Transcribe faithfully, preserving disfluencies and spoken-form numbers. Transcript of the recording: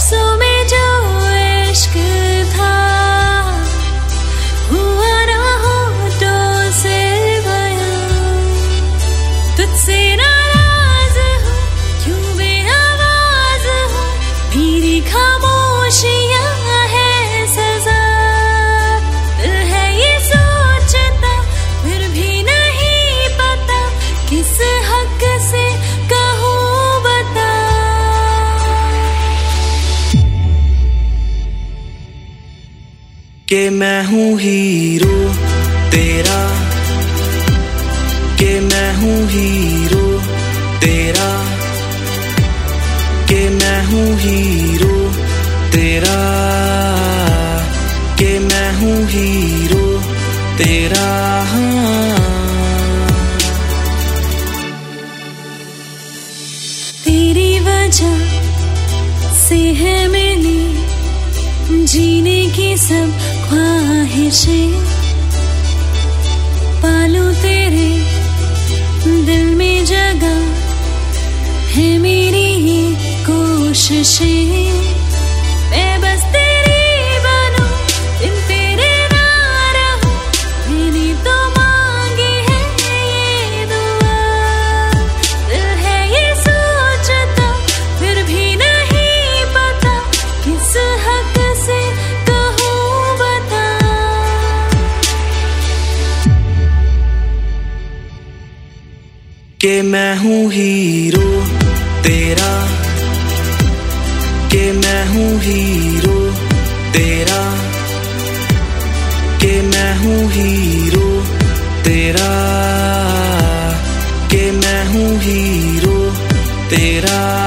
सांसों में जो इश्क था हुआ ना होठों से बयां। तुझसे नाराज हूँ, क्यों बेआवाज हूँ, मेरी खामोशियाँ है सजा। दिल है ये सोचता फिर भी नहीं पता, किस हक से कहूँ बता। कि मैं हूँ हीरो तेरा, कि मैं हूँ हीरो तेरा, कि मैं हूँ हीरो तेरा, कि मैं हूँ हीरो तेरा। तेरी वजह से है मिली जीने की सब ख्वाहिशें, पालूं तेरे दिल में जगह है मेरी ये कोशिशें। मैं बस तेरी बनूं, बिन तेरे ना रहूं, मैंने तो मांगी है ये दुआ। दिल है ये सोचता फिर भी नहीं पता, किस हक से कहूँ बता। कि मैं हूँ हीरो तेरा, कि मैं हूँ हीरो तेरा, कि मैं हूँ हीरो तेरा, कि मैं हूँ हीरो तेरा।